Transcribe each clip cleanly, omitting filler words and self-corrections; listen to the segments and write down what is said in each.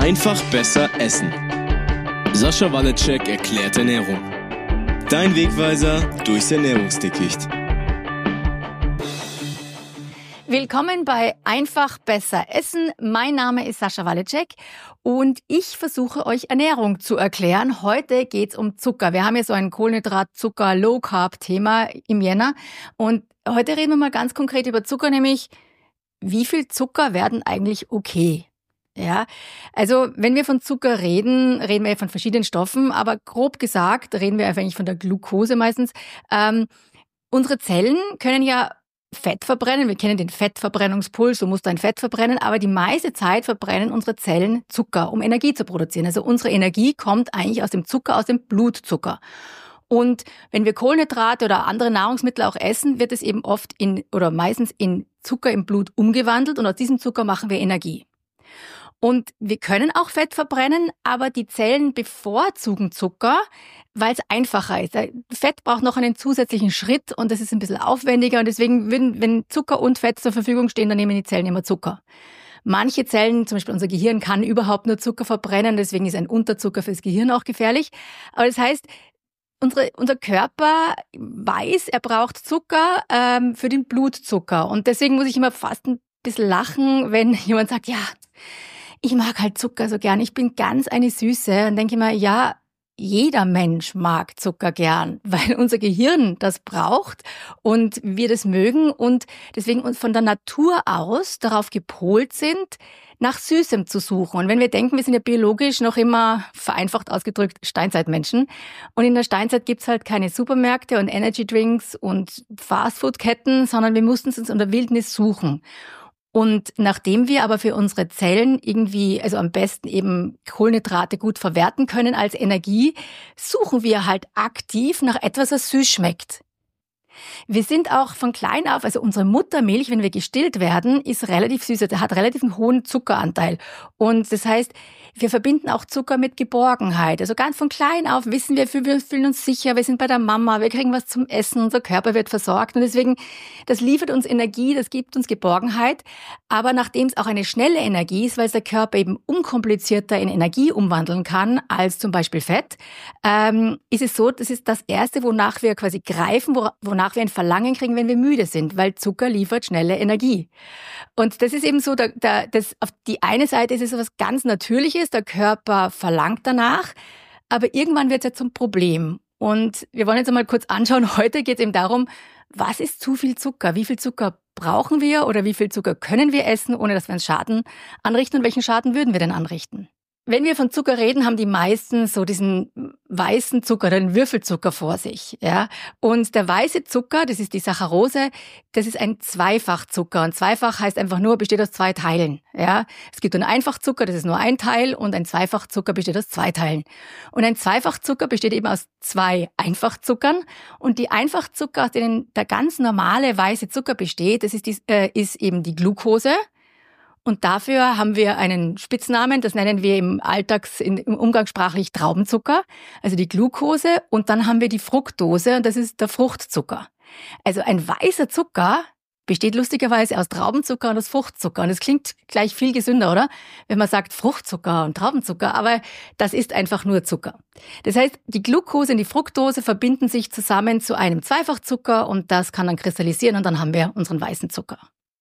Einfach besser essen. Sascha Waleczek erklärt Ernährung. Dein Wegweiser durchs Ernährungsdickicht. Willkommen bei Einfach besser essen. Mein Name ist Sascha Waleczek und ich versuche euch Ernährung zu erklären. Heute geht's um Zucker. Wir haben ja so ein Kohlenhydrat-Zucker-Low-Carb-Thema im Jänner und heute reden wir mal ganz konkret über Zucker, nämlich wie viel Zucker werden eigentlich okay? Ja, also wenn wir von Zucker reden, reden wir ja von verschiedenen Stoffen, aber grob gesagt reden wir eigentlich von der Glucose meistens. Unsere Zellen können ja Fett verbrennen. Wir kennen den Fettverbrennungspuls, so muss ein Fett verbrennen, aber die meiste Zeit verbrennen unsere Zellen Zucker, um Energie zu produzieren. Also unsere Energie kommt eigentlich aus dem Zucker, aus dem Blutzucker. Und wenn wir Kohlenhydrate oder andere Nahrungsmittel auch essen, wird es eben oft meistens in Zucker im Blut umgewandelt und aus diesem Zucker machen wir Energie. Und wir können auch Fett verbrennen, aber die Zellen bevorzugen Zucker, weil es einfacher ist. Fett braucht noch einen zusätzlichen Schritt und das ist ein bisschen aufwendiger. Und deswegen wenn Zucker und Fett zur Verfügung stehen, dann nehmen die Zellen immer Zucker. Manche Zellen, zum Beispiel unser Gehirn, kann überhaupt nur Zucker verbrennen. Deswegen ist ein Unterzucker fürs Gehirn auch gefährlich. Aber das heißt, unser Körper weiß, er braucht Zucker für den Blutzucker. Und deswegen muss ich immer fast ein bisschen lachen, wenn jemand sagt, ja, ich mag halt Zucker so gern, ich bin ganz eine Süße. Dann denke ich mir, ja, jeder Mensch mag Zucker gern, weil unser Gehirn das braucht und wir das mögen und deswegen uns von der Natur aus darauf gepolt sind, nach Süßem zu suchen. Und wenn wir denken, wir sind ja biologisch noch immer, vereinfacht ausgedrückt, Steinzeitmenschen. Und in der Steinzeit gibt's halt keine Supermärkte und Energydrinks und Fastfood-Ketten, sondern wir mussten es uns in der Wildnis suchen. Und nachdem wir aber für unsere Zellen irgendwie, also am besten eben Kohlenhydrate gut verwerten können als Energie, suchen wir halt aktiv nach etwas, was süß schmeckt. Wir sind auch von klein auf, also unsere Muttermilch, wenn wir gestillt werden, ist relativ süß, hat relativ einen hohen Zuckeranteil. Und das heißt, wir verbinden auch Zucker mit Geborgenheit. Also ganz von klein auf wissen wir fühlen uns sicher, wir sind bei der Mama, wir kriegen was zum Essen, unser Körper wird versorgt. Und deswegen, das liefert uns Energie, das gibt uns Geborgenheit. Aber nachdem es auch eine schnelle Energie ist, weil es der Körper eben unkomplizierter in Energie umwandeln kann als zum Beispiel Fett, ist es so, das ist das Erste, wonach wir quasi greifen, wonach wir ein Verlangen kriegen, wenn wir müde sind, weil Zucker liefert schnelle Energie. Und das ist eben so, das auf die eine Seite ist es so was ganz Natürliches, der Körper verlangt danach, aber irgendwann wird es ja zum Problem. Und wir wollen jetzt einmal kurz anschauen, heute geht es eben darum, was ist zu viel Zucker? Wie viel Zucker brauchen wir oder wie viel Zucker können wir essen, ohne dass wir uns Schaden anrichten und welchen Schaden würden wir denn anrichten? Wenn wir von Zucker reden, haben die meisten so diesen weißen Zucker, den Würfelzucker vor sich, ja. Und der weiße Zucker, das ist die Saccharose, das ist ein Zweifachzucker. Und zweifach heißt einfach nur, besteht aus 2 Teilen, ja. Es gibt einen Einfachzucker, das ist nur ein Teil, und ein Zweifachzucker besteht aus 2 Teilen. Und ein Zweifachzucker besteht eben aus 2 Einfachzuckern. Und die Einfachzucker, aus denen der ganz normale weiße Zucker besteht, das ist eben die Glucose. Und dafür haben wir einen Spitznamen, das nennen wir im umgangssprachlich Traubenzucker, also die Glucose. Und dann haben wir die Fructose und das ist der Fruchtzucker. Also ein weißer Zucker besteht lustigerweise aus Traubenzucker und aus Fruchtzucker. Und es klingt gleich viel gesünder, oder? Wenn man sagt Fruchtzucker und Traubenzucker, aber das ist einfach nur Zucker. Das heißt, die Glucose und die Fructose verbinden sich zusammen zu einem Zweifachzucker und das kann dann kristallisieren und dann haben wir unseren weißen Zucker.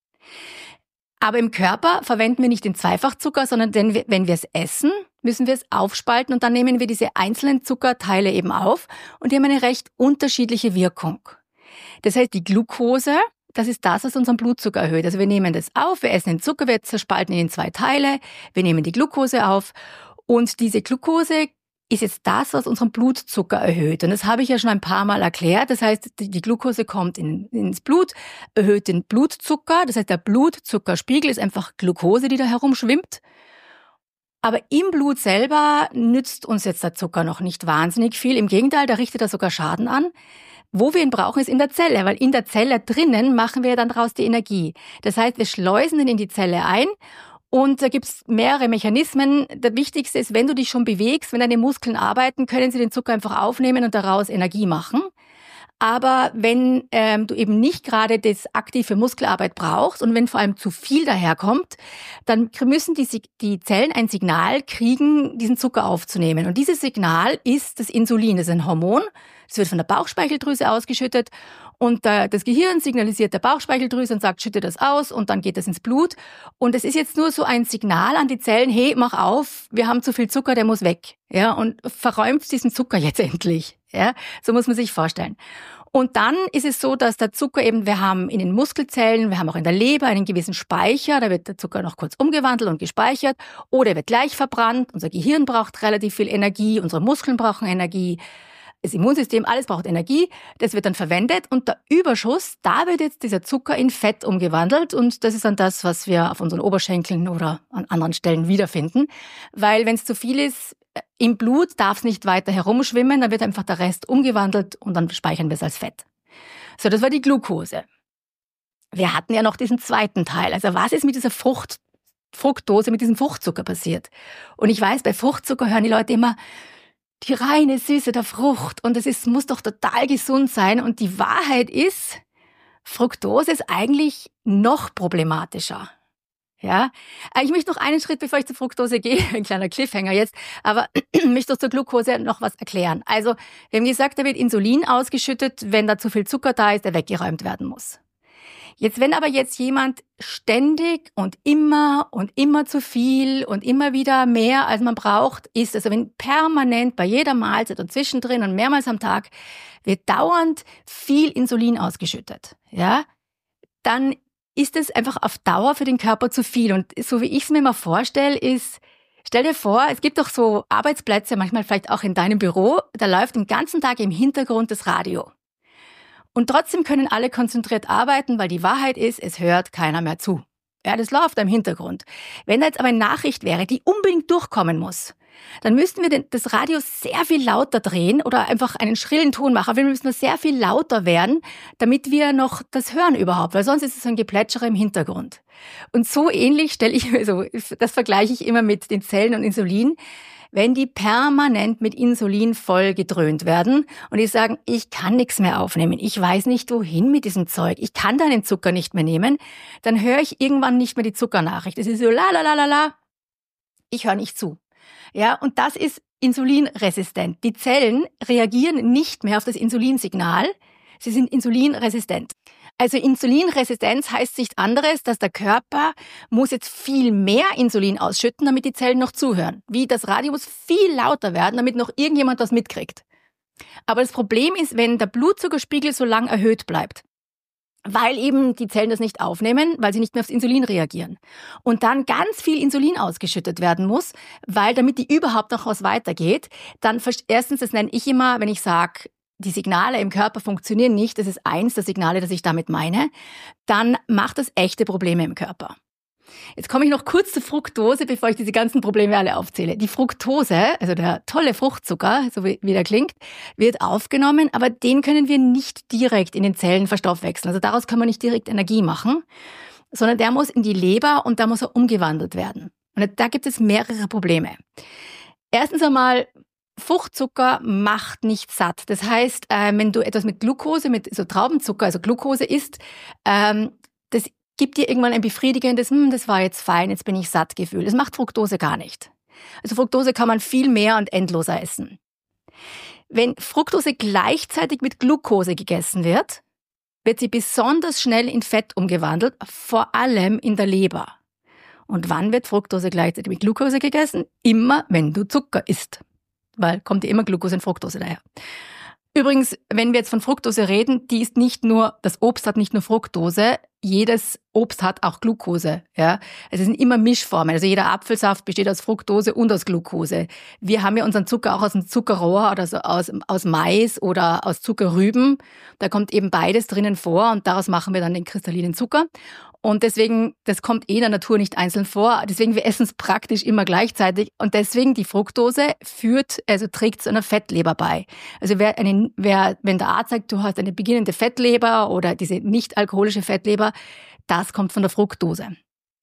Aber im Körper verwenden wir nicht den Zweifachzucker, sondern wenn wir es essen, müssen wir es aufspalten und dann nehmen wir diese einzelnen Zuckerteile eben auf und die haben eine recht unterschiedliche Wirkung. Das heißt, die Glucose, das ist das, was unseren Blutzucker erhöht. Also wir nehmen das auf, wir essen den Zucker, wir zerspalten ihn in 2 Teile, wir nehmen die Glucose auf und diese Glucose ist jetzt das, was unseren Blutzucker erhöht. Und das habe ich ja schon ein paar Mal erklärt. Das heißt, die Glucose kommt ins Blut, erhöht den Blutzucker. Das heißt, der Blutzuckerspiegel ist einfach Glucose, die da herumschwimmt. Aber im Blut selber nützt uns jetzt der Zucker noch nicht wahnsinnig viel. Im Gegenteil, da richtet er sogar Schaden an. Wo wir ihn brauchen, ist in der Zelle, weil in der Zelle drinnen machen wir dann daraus die Energie. Das heißt, wir schleusen ihn in die Zelle ein. Und da gibt's mehrere Mechanismen. Der wichtigste ist, wenn du dich schon bewegst, wenn deine Muskeln arbeiten, können sie den Zucker einfach aufnehmen und daraus Energie machen. Aber wenn du eben nicht gerade das aktive Muskelarbeit brauchst und wenn vor allem zu viel daherkommt, dann müssen die Zellen ein Signal kriegen, diesen Zucker aufzunehmen. Und dieses Signal ist das Insulin. Das ist ein Hormon. Das wird von der Bauchspeicheldrüse ausgeschüttet. Und das Gehirn signalisiert der Bauchspeicheldrüse und sagt, schütte das aus, und dann geht das ins Blut. Und es ist jetzt nur so ein Signal an die Zellen, hey, mach auf, wir haben zu viel Zucker, der muss weg. Ja, und verräumt diesen Zucker jetzt endlich. Ja, so muss man sich vorstellen. Und dann ist es so, dass der Zucker eben, wir haben in den Muskelzellen, wir haben auch in der Leber einen gewissen Speicher, da wird der Zucker noch kurz umgewandelt und gespeichert, oder er wird gleich verbrannt. Unser Gehirn braucht relativ viel Energie, unsere Muskeln brauchen Energie, das Immunsystem, alles braucht Energie, das wird dann verwendet, und der Überschuss, da wird jetzt dieser Zucker in Fett umgewandelt, und das ist dann das, was wir auf unseren Oberschenkeln oder an anderen Stellen wiederfinden, weil wenn es zu viel ist, im Blut darf es nicht weiter herumschwimmen, dann wird einfach der Rest umgewandelt und dann speichern wir es als Fett. So, das war die Glucose. Wir hatten ja noch diesen zweiten Teil, also was ist mit dieser Fructose, mit diesem Fruchtzucker passiert? Und ich weiß, bei Fruchtzucker hören die Leute immer, die reine Süße der Frucht, und muss doch total gesund sein. Und die Wahrheit ist, Fructose ist eigentlich noch problematischer. Ja, ich möchte noch einen Schritt, bevor ich zur Fructose gehe, ein kleiner Cliffhanger jetzt, aber ich möchte doch zur Glucose noch was erklären. Also, wir haben gesagt, da wird Insulin ausgeschüttet, wenn da zu viel Zucker da ist, der weggeräumt werden muss. Jetzt, wenn aber jetzt jemand ständig und immer zu viel und immer wieder mehr, als man braucht, isst, also wenn permanent bei jeder Mahlzeit und zwischendrin und mehrmals am Tag wird dauernd viel Insulin ausgeschüttet, ja, dann ist es einfach auf Dauer für den Körper zu viel. Und so wie ich es mir mal vorstelle, ist, stell dir vor, es gibt doch so Arbeitsplätze, manchmal vielleicht auch in deinem Büro, da läuft den ganzen Tag im Hintergrund das Radio. Und trotzdem können alle konzentriert arbeiten, weil die Wahrheit ist, es hört keiner mehr zu. Ja, das läuft im Hintergrund. Wenn da jetzt aber eine Nachricht wäre, die unbedingt durchkommen muss, dann müssten wir das Radio sehr viel lauter drehen oder einfach einen schrillen Ton machen. Wir müssen sehr viel lauter werden, damit wir noch das hören überhaupt, weil sonst ist es so ein Geplätschere im Hintergrund. Und so ähnlich stelle ich mir so, das vergleiche ich immer mit den Zellen und Insulin. Wenn die permanent mit Insulin voll gedröhnt werden und die sagen, ich kann nichts mehr aufnehmen, ich weiß nicht wohin mit diesem Zeug, ich kann deinen Zucker nicht mehr nehmen, dann höre ich irgendwann nicht mehr die Zuckernachricht. Es ist so la la la la la, ich höre nicht zu. Ja, und das ist insulinresistent. Die Zellen reagieren nicht mehr auf das Insulinsignal, sie sind insulinresistent. Also Insulinresistenz heißt nichts anderes, dass der Körper muss jetzt viel mehr Insulin ausschütten, damit die Zellen noch zuhören. Wie das Radio muss viel lauter werden, damit noch irgendjemand was mitkriegt. Aber das Problem ist, wenn der Blutzuckerspiegel so lang erhöht bleibt, weil eben die Zellen das nicht aufnehmen, weil sie nicht mehr aufs Insulin reagieren. Und dann ganz viel Insulin ausgeschüttet werden muss, weil damit die überhaupt noch was weitergeht, dann erstens, das nenne ich immer, wenn ich sage, die Signale im Körper funktionieren nicht, das ist eins der Signale, das ich damit meine, dann macht das echte Probleme im Körper. Jetzt komme ich noch kurz zur Fructose, bevor ich diese ganzen Probleme alle aufzähle. Die Fructose, also der tolle Fruchtzucker, so wie der klingt, wird aufgenommen, aber den können wir nicht direkt in den Zellen verstoffwechseln. Also daraus kann man nicht direkt Energie machen, sondern der muss in die Leber und da muss er umgewandelt werden. Und da gibt es mehrere Probleme. Erstens einmal, Fruchtzucker macht nicht satt. Das heißt, wenn du etwas mit Glucose, mit so Traubenzucker, also Glucose isst, das gibt dir irgendwann ein befriedigendes, das war jetzt fein, jetzt bin ich satt Gefühl. Das macht Fructose gar nicht. Also Fructose kann man viel mehr und endloser essen. Wenn Fructose gleichzeitig mit Glucose gegessen wird, wird sie besonders schnell in Fett umgewandelt, vor allem in der Leber. Und wann wird Fructose gleichzeitig mit Glucose gegessen? Immer, wenn du Zucker isst. Weil kommt ja immer Glucose und Fructose daher. Übrigens, wenn wir jetzt von Fructose reden, das Obst hat nicht nur Fructose, jedes Obst hat auch Glucose. Ja? Es sind immer Mischformen. Also jeder Apfelsaft besteht aus Fructose und aus Glucose. Wir haben ja unseren Zucker auch aus dem Zuckerrohr oder so aus Mais oder aus Zuckerrüben. Da kommt eben beides drinnen vor und daraus machen wir dann den kristallinen Zucker. Und deswegen, das kommt in der Natur nicht einzeln vor. Deswegen, wir essen es praktisch immer gleichzeitig. Und deswegen, die Fructose trägt zu einer Fettleber bei. Also wenn der Arzt sagt, du hast eine beginnende Fettleber oder diese nicht alkoholische Fettleber, das kommt von der Fructose.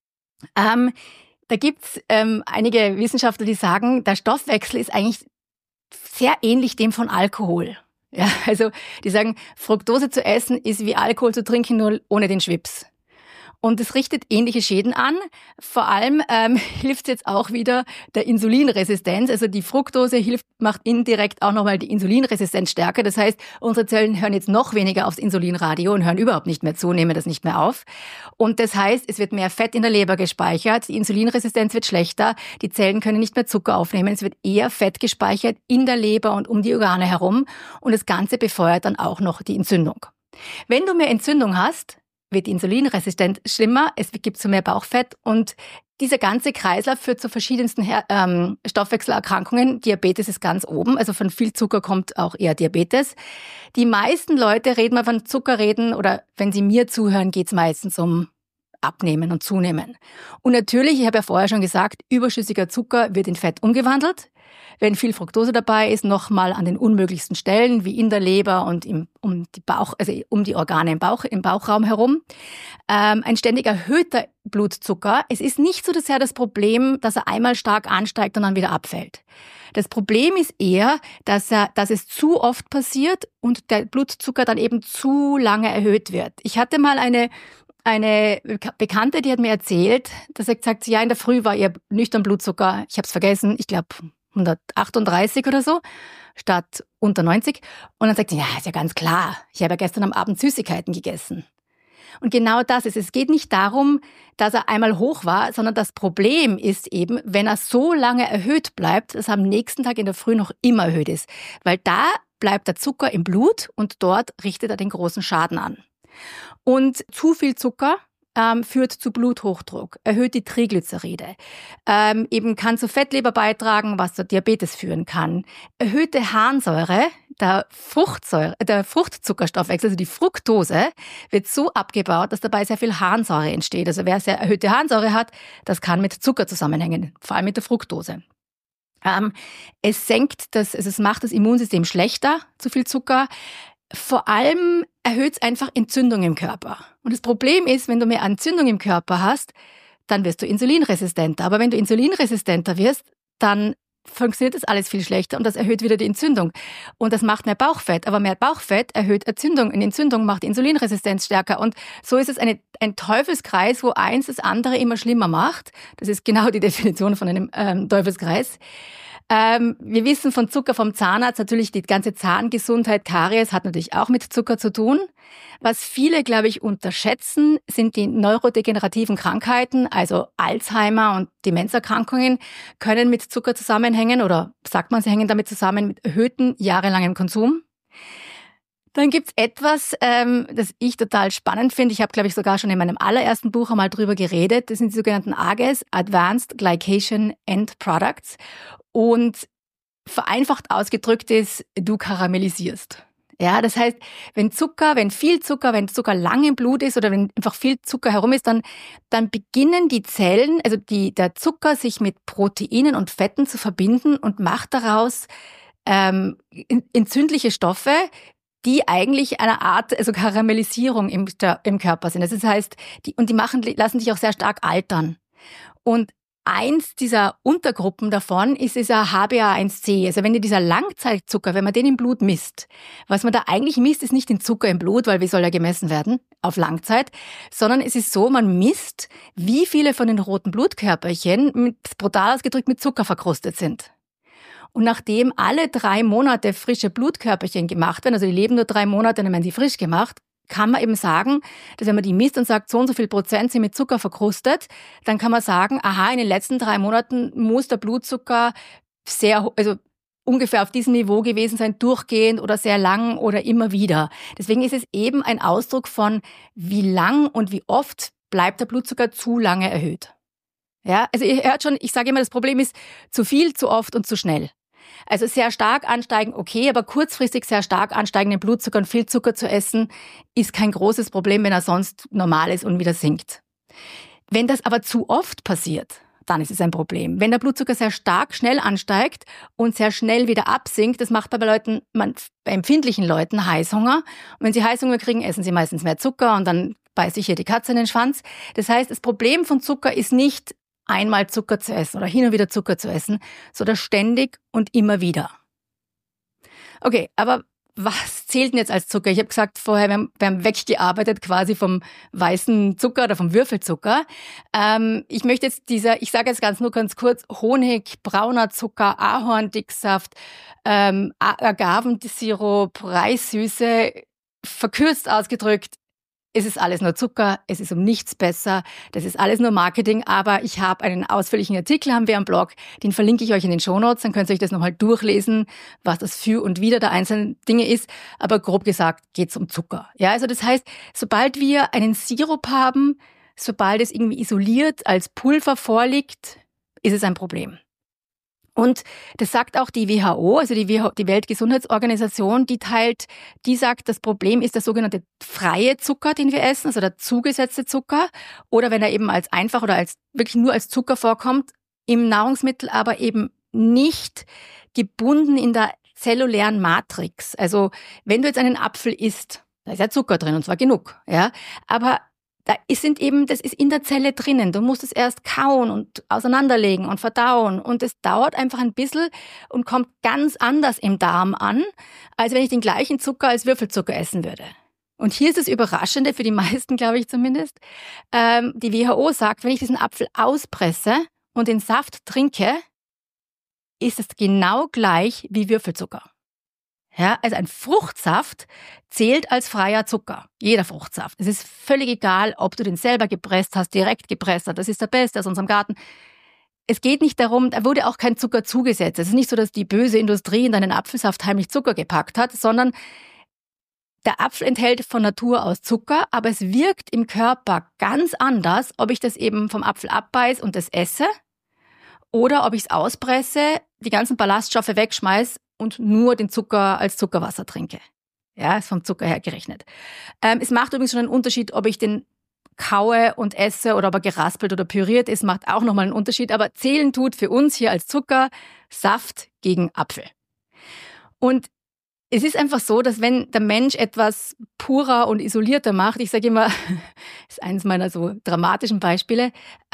Da gibt's einige Wissenschaftler, die sagen, der Stoffwechsel ist eigentlich sehr ähnlich dem von Alkohol. Ja, also die sagen, Fructose zu essen ist wie Alkohol zu trinken, nur ohne den Schwips. Und es richtet ähnliche Schäden an. Vor allem hilft jetzt auch wieder der Insulinresistenz. Also die Fructose macht indirekt auch nochmal die Insulinresistenz stärker. Das heißt, unsere Zellen hören jetzt noch weniger aufs Insulinradio und hören überhaupt nicht mehr zu, nehmen das nicht mehr auf. Und das heißt, es wird mehr Fett in der Leber gespeichert, die Insulinresistenz wird schlechter, die Zellen können nicht mehr Zucker aufnehmen, es wird eher Fett gespeichert in der Leber und um die Organe herum. Und das Ganze befeuert dann auch noch die Entzündung. Wenn du mehr Entzündung hast, wird die Insulinresistenz schlimmer, es gibt so mehr Bauchfett und dieser ganze Kreislauf führt zu verschiedensten Stoffwechselerkrankungen. Diabetes ist ganz oben, also von viel Zucker kommt auch eher Diabetes. Die meisten Leute reden mal von Zuckerreden oder wenn sie mir zuhören, geht es meistens um Abnehmen und Zunehmen. Und natürlich, ich habe ja vorher schon gesagt, überschüssiger Zucker wird in Fett umgewandelt. Wenn viel Fructose dabei ist, nochmal an den unmöglichsten Stellen, wie in der Leber und um die Organe im Bauchraum herum. Ein ständig erhöhter Blutzucker. Es ist nicht so sehr das Problem, dass er einmal stark ansteigt und dann wieder abfällt. Das Problem ist eher, dass es zu oft passiert und der Blutzucker dann eben zu lange erhöht wird. Ich hatte mal eine Bekannte, die hat mir erzählt, dass er gesagt hat, ja, in der Früh war ihr nüchtern Blutzucker, ich habe es vergessen, ich glaube 138 oder so, statt unter 90. Und dann sagt sie, ja, ist ja ganz klar, ich habe ja gestern am Abend Süßigkeiten gegessen. Und genau das ist es. Es geht nicht darum, dass er einmal hoch war, sondern das Problem ist eben, wenn er so lange erhöht bleibt, dass er am nächsten Tag in der Früh noch immer erhöht ist. Weil da bleibt der Zucker im Blut und dort richtet er den großen Schaden an. Und zu viel Zucker führt zu Bluthochdruck, erhöht die Triglyceride, eben kann zu Fettleber beitragen, was zu Diabetes führen kann. Erhöhte Harnsäure, der Fruchtzuckerstoffwechsel, also die Fructose, wird so abgebaut, dass dabei sehr viel Harnsäure entsteht. Also wer sehr erhöhte Harnsäure hat, das kann mit Zucker zusammenhängen, vor allem mit der Fructose. Es macht das Immunsystem schlechter, zu viel Zucker. Vor allem erhöht es einfach Entzündung im Körper. Und das Problem ist, wenn du mehr Entzündung im Körper hast, dann wirst du insulinresistenter. Aber wenn du insulinresistenter wirst, dann funktioniert das alles viel schlechter und das erhöht wieder die Entzündung. Und das macht mehr Bauchfett. Aber mehr Bauchfett erhöht Entzündung. Und Entzündung macht die Insulinresistenz stärker. Und so ist es ein Teufelskreis, wo eins das andere immer schlimmer macht. Das ist genau die Definition von einem Teufelskreis. Wir wissen von Zucker vom Zahnarzt, natürlich die ganze Zahngesundheit, Karies hat natürlich auch mit Zucker zu tun. Was viele, glaube ich, unterschätzen, sind die neurodegenerativen Krankheiten, also Alzheimer und Demenzerkrankungen können mit Zucker zusammenhängen oder sagt man, sie hängen damit zusammen mit erhöhtem jahrelangem Konsum. Dann gibt's etwas, das ich total spannend finde. Ich habe, glaube ich, sogar schon in meinem allerersten Buch einmal drüber geredet. Das sind die sogenannten AGEs, Advanced Glycation End Products. Und vereinfacht ausgedrückt ist, du karamellisierst. Ja, das heißt, wenn Zucker lang im Blut ist oder wenn einfach viel Zucker herum ist, dann beginnen die Zellen, also der Zucker sich mit Proteinen und Fetten zu verbinden und macht daraus entzündliche Stoffe, die eigentlich eine Art, also Karamellisierung im Körper sind. Das heißt, die lassen sich auch sehr stark altern. Und eins dieser Untergruppen davon ist dieser HbA1c. Also wenn dieser Langzeitzucker, wenn man den im Blut misst, was man da eigentlich misst, ist nicht den Zucker im Blut, weil wie soll er gemessen werden auf Langzeit, sondern es ist so, man misst, wie viele von den roten Blutkörperchen brutal ausgedrückt mit Zucker verkrustet sind. Und nachdem alle 3 Monate frische Blutkörperchen gemacht werden, also die leben nur 3 Monate, dann werden sie frisch gemacht, kann man eben sagen, dass wenn man die misst und sagt, so und so viel Prozent sind mit Zucker verkrustet, dann kann man sagen, aha, in den letzten 3 Monaten muss der Blutzucker ungefähr auf diesem Niveau gewesen sein, durchgehend oder sehr lang oder immer wieder. Deswegen ist es eben ein Ausdruck von, wie lang und wie oft bleibt der Blutzucker zu lange erhöht. Ja, also ihr hört schon, ich sage immer, das Problem ist zu viel, zu oft und zu schnell. Also sehr stark ansteigen, okay, aber kurzfristig sehr stark ansteigenden Blutzucker und viel Zucker zu essen, ist kein großes Problem, wenn er sonst normal ist und wieder sinkt. Wenn das aber zu oft passiert, dann ist es ein Problem. Wenn der Blutzucker sehr stark schnell ansteigt und sehr schnell wieder absinkt, das macht bei empfindlichen Leuten Heißhunger. Und wenn sie Heißhunger kriegen, essen sie meistens mehr Zucker und dann beißt sich hier die Katze in den Schwanz. Das heißt, das Problem von Zucker ist nicht einmal Zucker zu essen oder hin und wieder Zucker zu essen, sondern ständig und immer wieder. Okay, aber was zählt denn jetzt als Zucker? Ich habe gesagt vorher, wir haben weggearbeitet quasi vom weißen Zucker oder vom Würfelzucker. Ich möchte jetzt ich sage jetzt ganz kurz, Honig, brauner Zucker, Ahorndicksaft, Agavensirup, Reissüße, verkürzt ausgedrückt, es ist alles nur Zucker, es ist um nichts besser, das ist alles nur Marketing, aber ich habe einen ausführlichen Artikel, haben wir am Blog, den verlinke ich euch in den Shownotes, dann könnt ihr euch das nochmal durchlesen, was das für und wider der einzelnen Dinge ist, aber grob gesagt geht's um Zucker. Ja, also das heißt, sobald wir einen Sirup haben, sobald es irgendwie isoliert als Pulver vorliegt, ist es ein Problem. Und das sagt auch die WHO, also die Weltgesundheitsorganisation, die sagt, das Problem ist der sogenannte freie Zucker, den wir essen, also der zugesetzte Zucker, oder wenn er eben als einfach oder als wirklich nur als Zucker vorkommt, im Nahrungsmittel aber eben nicht gebunden in der zellulären Matrix. Also wenn du jetzt einen Apfel isst, da ist ja Zucker drin und zwar genug, ja, aber das ist in der Zelle drinnen. Du musst es erst kauen und auseinanderlegen und verdauen. Und es dauert einfach ein bisschen und kommt ganz anders im Darm an, als wenn ich den gleichen Zucker als Würfelzucker essen würde. Und hier ist das Überraschende, für die meisten, glaube ich zumindest. Die WHO sagt, wenn ich diesen Apfel auspresse und den Saft trinke, ist es genau gleich wie Würfelzucker. Ja, also ein Fruchtsaft zählt als freier Zucker. Jeder Fruchtsaft. Es ist völlig egal, ob du den selber gepresst hast, direkt gepresst hast. Das ist der Beste aus unserem Garten. Es geht nicht darum, da wurde auch kein Zucker zugesetzt. Es ist nicht so, dass die böse Industrie in deinen Apfelsaft heimlich Zucker gepackt hat, sondern der Apfel enthält von Natur aus Zucker, aber es wirkt im Körper ganz anders, ob ich das eben vom Apfel abbeiß und das esse oder ob ich es auspresse, die ganzen Ballaststoffe wegschmeiß und nur den Zucker als Zuckerwasser trinke. Ja, ist vom Zucker her gerechnet. Es macht übrigens schon einen Unterschied, ob ich den kaue und esse oder ob er geraspelt oder püriert ist, macht auch nochmal einen Unterschied. Aber zählen tut für uns hier als Zucker Saft gegen Apfel. Und es ist einfach so, dass wenn der Mensch etwas purer und isolierter macht, ich sage immer, das ist eines meiner so dramatischen Beispiele,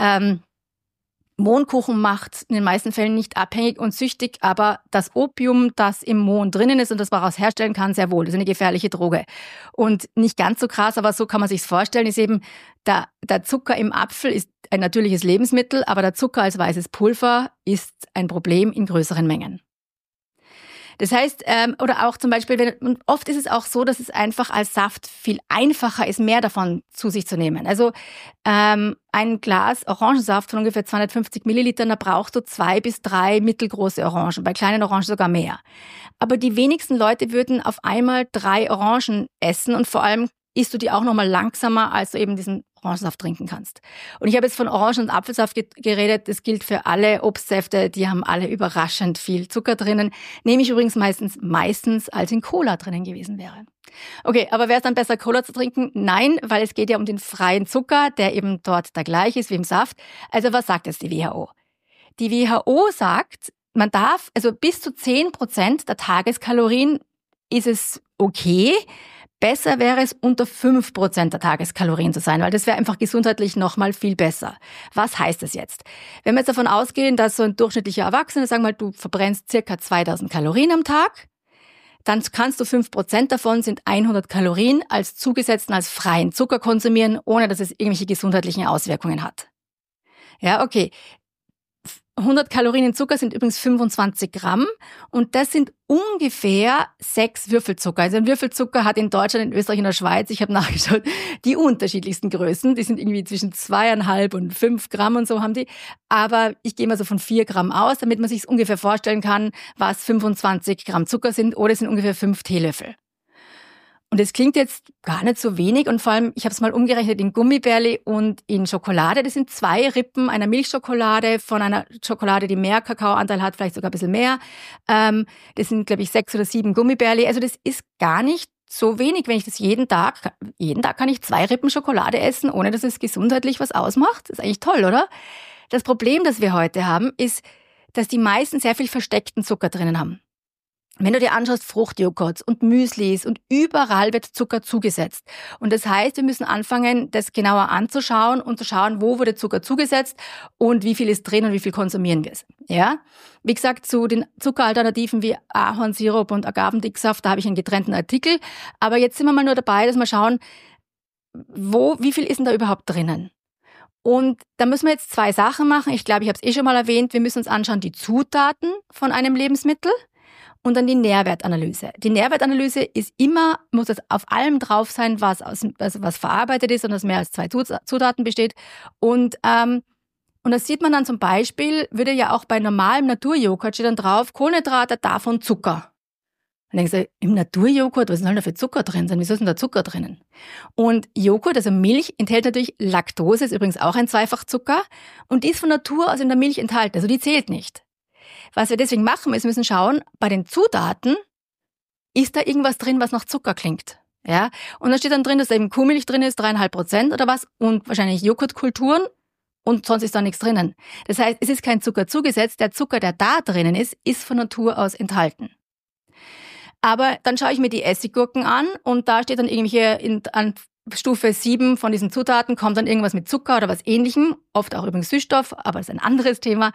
Mohnkuchen macht in den meisten Fällen nicht abhängig und süchtig, aber das Opium, das im Mohn drinnen ist und das man daraus herstellen kann, sehr wohl. Das ist eine gefährliche Droge. Und nicht ganz so krass, aber so kann man sich's vorstellen, ist eben, der Zucker im Apfel ist ein natürliches Lebensmittel, aber der Zucker als weißes Pulver ist ein Problem in größeren Mengen. Das heißt, oder auch zum Beispiel, und oft ist es auch so, dass es einfach als Saft viel einfacher ist, mehr davon zu sich zu nehmen. Also ein Glas Orangensaft von ungefähr 250 Millilitern, da brauchst du 2 bis 3 mittelgroße Orangen, bei kleinen Orangen sogar mehr. Aber die wenigsten Leute würden auf einmal 3 Orangen essen und vor allem isst du die auch nochmal langsamer, als du eben diesen Orangensaft trinken kannst. Und ich habe jetzt von Orangen- und Apfelsaft geredet. Das gilt für alle Obstsäfte. Die haben alle überraschend viel Zucker drinnen. Nehme ich übrigens meistens als in Cola drinnen gewesen wäre. Okay, aber wäre es dann besser, Cola zu trinken? Nein, weil es geht ja um den freien Zucker, der eben dort der gleiche ist wie im Saft. Also was sagt jetzt die WHO? Die WHO sagt, man darf, also bis zu 10% der Tageskalorien ist es okay. Besser wäre es, unter 5% der Tageskalorien zu sein, weil das wäre einfach gesundheitlich nochmal viel besser. Was heißt das jetzt? Wenn wir jetzt davon ausgehen, dass so ein durchschnittlicher Erwachsener, sagen wir mal, du verbrennst circa 2000 Kalorien am Tag, dann kannst du 5% davon sind 100 Kalorien als zugesetzten, als freien Zucker konsumieren, ohne dass es irgendwelche gesundheitlichen Auswirkungen hat. Ja, okay. 100 Kalorien in Zucker sind übrigens 25 Gramm und das sind ungefähr 6 Würfelzucker. Also ein Würfelzucker hat in Deutschland, in Österreich und der Schweiz, ich habe nachgeschaut, die unterschiedlichsten Größen. Die sind irgendwie zwischen 2,5 und 5 Gramm und so haben die. Aber ich gehe mal so von 4 Gramm aus, damit man sich ungefähr vorstellen kann, was 25 Gramm Zucker sind oder es sind ungefähr 5 Teelöffel. Und es klingt jetzt gar nicht so wenig und vor allem, ich habe es mal umgerechnet in Gummibärli und in Schokolade. Das sind 2 Rippen einer Milchschokolade von einer Schokolade, die mehr Kakaoanteil hat, vielleicht sogar ein bisschen mehr. Das sind, glaube ich, 6 oder 7 Gummibärli. Also das ist gar nicht so wenig, wenn ich das jeden Tag kann ich 2 Rippen Schokolade essen, ohne dass es gesundheitlich was ausmacht. Das ist eigentlich toll, oder? Das Problem, das wir heute haben, ist, dass die meisten sehr viel versteckten Zucker drinnen haben. Wenn du dir anschaust, Fruchtjoghurts und Müslis und überall wird Zucker zugesetzt. Und das heißt, wir müssen anfangen, das genauer anzuschauen und zu schauen, wo wurde Zucker zugesetzt und wie viel ist drin und wie viel konsumieren wir es. Ja? Wie gesagt, zu den Zuckeralternativen wie Ahornsirup und Agavendicksaft, da habe ich einen getrennten Artikel. Aber jetzt sind wir mal nur dabei, dass wir schauen, wie viel ist denn da überhaupt drinnen? Und da müssen wir jetzt 2 Sachen machen. Ich glaube, ich habe es schon mal erwähnt. Wir müssen uns anschauen, die Zutaten von einem Lebensmittel. Und dann die Nährwertanalyse. Die Nährwertanalyse ist immer, muss das auf allem drauf sein, was verarbeitet ist und das mehr als 2 Zutaten besteht. Und das sieht man dann zum Beispiel, würde ja auch bei normalem Naturjoghurt steht dann drauf, Kohlenhydrate, davon Zucker. Dann denkst du, im Naturjoghurt, was soll da für Zucker drin sein? Wieso ist denn da Zucker drinnen? Und Joghurt, also Milch, enthält natürlich Laktose, ist übrigens auch ein Zweifachzucker. Und die ist von Natur aus in der Milch enthalten, also die zählt nicht. Was wir deswegen machen, ist, wir müssen schauen, bei den Zutaten, ist da irgendwas drin, was nach Zucker klingt? Ja? Und da steht dann drin, dass da eben Kuhmilch drin ist, 3,5% oder was, und wahrscheinlich Joghurtkulturen, und sonst ist da nichts drinnen. Das heißt, es ist kein Zucker zugesetzt, der Zucker, der da drinnen ist von Natur aus enthalten. Aber dann schaue ich mir die Essiggurken an, und da steht dann irgendwie an Stufe 7 von diesen Zutaten, kommt dann irgendwas mit Zucker oder was Ähnlichem, oft auch übrigens Süßstoff, aber das ist ein anderes Thema.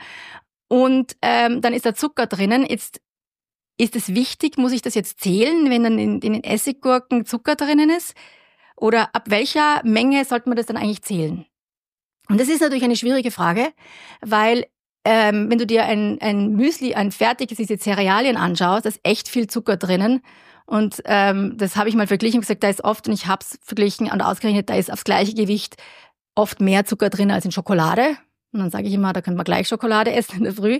Und dann ist da Zucker drinnen. Jetzt ist es wichtig, muss ich das jetzt zählen, wenn dann in den Essiggurken Zucker drinnen ist? Oder ab welcher Menge sollte man das dann eigentlich zählen? Und das ist natürlich eine schwierige Frage, weil wenn du dir ein Müsli, ein fertiges, diese Cerealien anschaust, da ist echt viel Zucker drinnen. Und das habe ich mal verglichen und gesagt, da ist oft, und ich habe es verglichen und ausgerechnet, da ist aufs gleiche Gewicht oft mehr Zucker drin als in Schokolade. Und dann sage ich immer, da können wir gleich Schokolade essen in der Früh.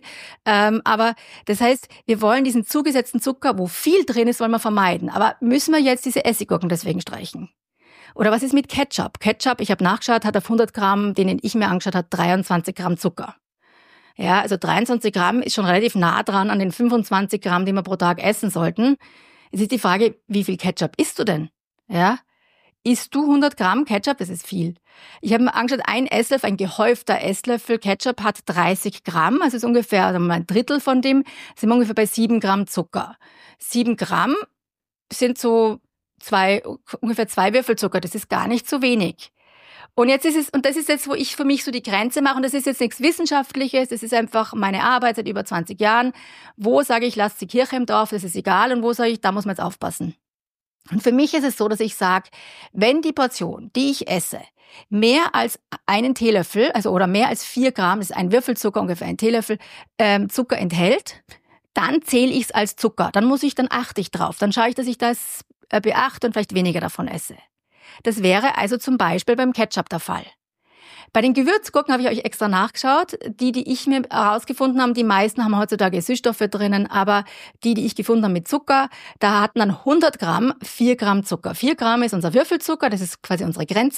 Aber das heißt, wir wollen diesen zugesetzten Zucker, wo viel drin ist, wollen wir vermeiden. Aber müssen wir jetzt diese Essiggurken deswegen streichen? Oder was ist mit Ketchup? Ketchup, ich habe nachgeschaut, hat auf 100 Gramm, den ich mir angeschaut habe, 23 Gramm Zucker. Ja, also 23 Gramm ist schon relativ nah dran an den 25 Gramm, die wir pro Tag essen sollten. Jetzt ist die Frage, wie viel Ketchup isst du denn? Ja? Isst du 100 Gramm Ketchup? Das ist viel. Ich habe mir angeschaut, ein gehäufter Esslöffel Ketchup hat 30 Gramm, also ist ungefähr ein Drittel von dem, sind wir ungefähr bei 7 Gramm Zucker. 7 Gramm sind so ungefähr 2 Würfel Zucker, das ist gar nicht so wenig. Und jetzt ist es, und das ist jetzt, wo ich für mich so die Grenze mache, und das ist jetzt nichts Wissenschaftliches, das ist einfach meine Arbeit seit über 20 Jahren. Wo sage ich, lasst die Kirche im Dorf, das ist egal, und wo sage ich, da muss man jetzt aufpassen. Und für mich ist es so, dass ich sage, wenn die Portion, die ich esse, mehr als einen Teelöffel, also oder mehr als 4 Gramm, das ist ein Würfelzucker, ungefähr ein Teelöffel, Zucker enthält, dann zähle ich es als Zucker. Dann achte ich drauf. Dann schaue ich, dass ich das beachte und vielleicht weniger davon esse. Das wäre also zum Beispiel beim Ketchup der Fall. Bei den Gewürzgurken habe ich euch extra nachgeschaut. Die ich mir herausgefunden habe, die meisten haben heutzutage Süßstoffe drinnen, aber die ich gefunden habe mit Zucker, da hatten dann 100 Gramm 4 Gramm Zucker. 4 Gramm ist unser Würfelzucker, das ist quasi unsere Grenze.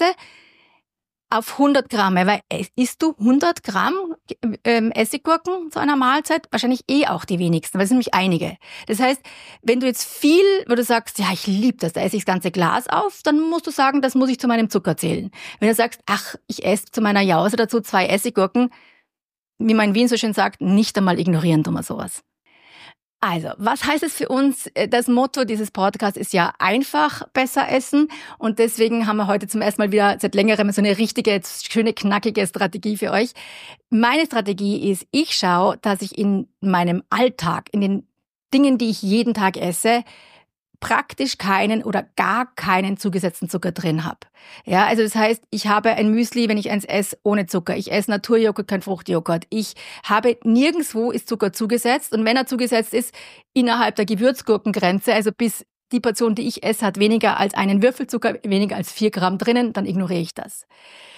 Auf 100 Gramm, weil isst du 100 Gramm Essiggurken zu einer Mahlzeit? Wahrscheinlich auch die wenigsten, weil es sind nämlich einige. Das heißt, wenn du jetzt wo du sagst, ja, ich liebe das, da esse ich das ganze Glas auf, dann musst du sagen, das muss ich zu meinem Zucker zählen. Wenn du sagst, ach, ich esse zu meiner Jause dazu 2 Essiggurken, wie man in Wien so schön sagt, nicht einmal ignorieren tun wir sowas. Also, was heißt es für uns? Das Motto dieses Podcasts ist ja einfach besser essen, und deswegen haben wir heute zum ersten Mal wieder seit längerem so eine richtige, schöne, knackige Strategie für euch. Meine Strategie ist, ich schaue, dass ich in meinem Alltag, in den Dingen, die ich jeden Tag esse, praktisch keinen oder gar keinen zugesetzten Zucker drin habe. Ja, also das heißt, ich habe ein Müsli, wenn ich eins esse, ohne Zucker. Ich esse Naturjoghurt, kein Fruchtjoghurt. Ich habe nirgendwo ist Zucker zugesetzt, und wenn er zugesetzt ist, innerhalb der Gewürzgurkengrenze, also bis die Portion, die ich esse, hat weniger als einen Würfelzucker, weniger als 4 Gramm drinnen, dann ignoriere ich das.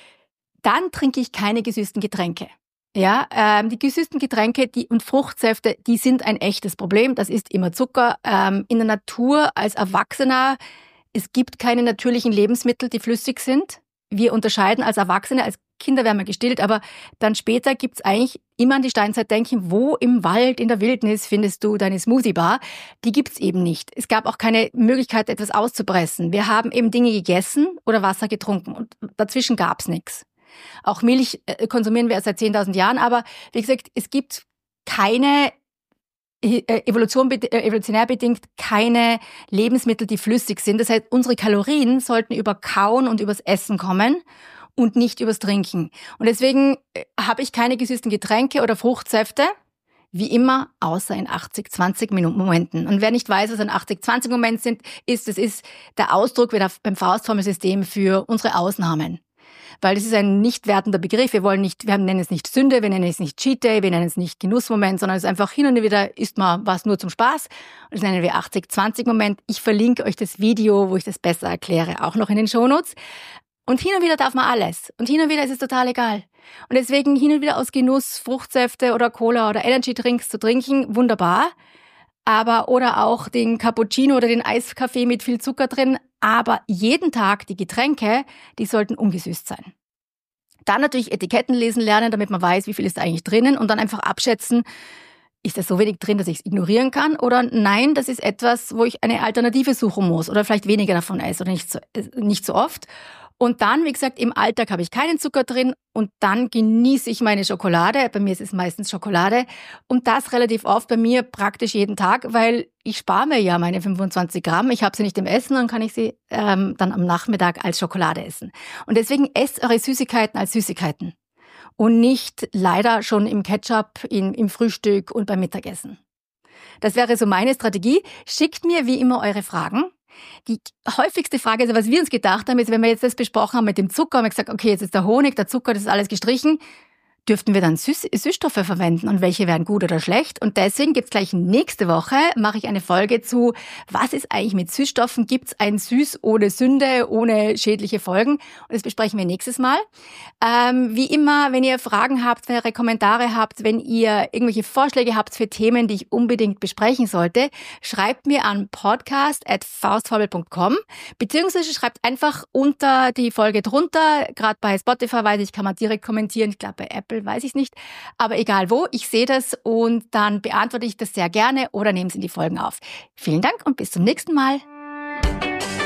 Dann trinke ich keine gesüßten Getränke. Ja, die gesüßten Getränke und Fruchtsäfte, die sind ein echtes Problem. Das ist immer Zucker. In der Natur als Erwachsener, es gibt keine natürlichen Lebensmittel, die flüssig sind. Wir unterscheiden als Erwachsene, als Kinder werden wir gestillt, aber dann später gibt's eigentlich immer an die Steinzeit denken, wo im Wald, in der Wildnis findest du deine Smoothie-Bar? Die gibt's eben nicht. Es gab auch keine Möglichkeit, etwas auszupressen. Wir haben eben Dinge gegessen oder Wasser getrunken, und dazwischen gab's nichts. Auch Milch konsumieren wir erst seit 10.000 Jahren, aber wie gesagt, es gibt keine evolutionär bedingt keine Lebensmittel, die flüssig sind. Das heißt, unsere Kalorien sollten über Kauen und übers Essen kommen und nicht übers Trinken. Und deswegen habe ich keine gesüßten Getränke oder Fruchtsäfte, wie immer, außer in 80-20-Momenten. Und wer nicht weiß, was ein 80-20-Moment das ist der Ausdruck wieder beim Faustformelsystem für unsere Ausnahmen. Weil das ist ein nicht wertender Begriff. Wir nennen es nicht Sünde, wir nennen es nicht Cheat Day, wir nennen es nicht Genussmoment, sondern es ist einfach hin und wieder isst man was nur zum Spaß. Und das nennen wir 80-20-Moment. Ich verlinke euch das Video, wo ich das besser erkläre, auch noch in den Shownotes. Und hin und wieder darf man alles. Und hin und wieder ist es total egal. Und deswegen hin und wieder aus Genuss Fruchtsäfte oder Cola oder Energy Drinks zu trinken, wunderbar. Oder auch den Cappuccino oder den Eiskaffee mit viel Zucker drin. Aber jeden Tag die Getränke, die sollten ungesüßt sein. Dann natürlich Etiketten lesen lernen, damit man weiß, wie viel ist da eigentlich drinnen und dann einfach abschätzen, ist da so wenig drin, dass ich es ignorieren kann? Oder nein, das ist etwas, wo ich eine Alternative suchen muss oder vielleicht weniger davon esse oder nicht so oft. Und dann, wie gesagt, im Alltag habe ich keinen Zucker drin und dann genieße ich meine Schokolade. Bei mir ist es meistens Schokolade und das relativ oft, bei mir praktisch jeden Tag, weil ich spare mir ja meine 25 Gramm. Ich habe sie nicht im Essen, dann kann ich sie dann am Nachmittag als Schokolade essen. Und deswegen esst eure Süßigkeiten als Süßigkeiten und nicht leider schon im Ketchup, im Frühstück und beim Mittagessen. Das wäre so meine Strategie. Schickt mir wie immer eure Fragen. Die häufigste Frage, also was wir uns gedacht haben, ist, wenn wir jetzt das besprochen haben mit dem Zucker, haben wir gesagt, okay, jetzt ist der Honig, der Zucker, das ist alles gestrichen, dürften wir dann Süßstoffe verwenden und welche wären gut oder schlecht? Und deswegen gibt's gleich nächste Woche, mache ich eine Folge zu, was ist eigentlich mit Süßstoffen? Gibt's ein Süß ohne Sünde, ohne schädliche Folgen? Und das besprechen wir nächstes Mal. Wie immer, wenn ihr Fragen habt, wenn ihr Kommentare habt, wenn ihr irgendwelche Vorschläge habt für Themen, die ich unbedingt besprechen sollte, schreibt mir an podcast@faustformel.com beziehungsweise schreibt einfach unter die Folge drunter. Gerade bei Spotify weiß ich, kann man direkt kommentieren. Ich glaube, bei Apple weiß ich nicht. Aber egal wo, ich sehe das und dann beantworte ich das sehr gerne oder nehme es in die Folgen auf. Vielen Dank und bis zum nächsten Mal.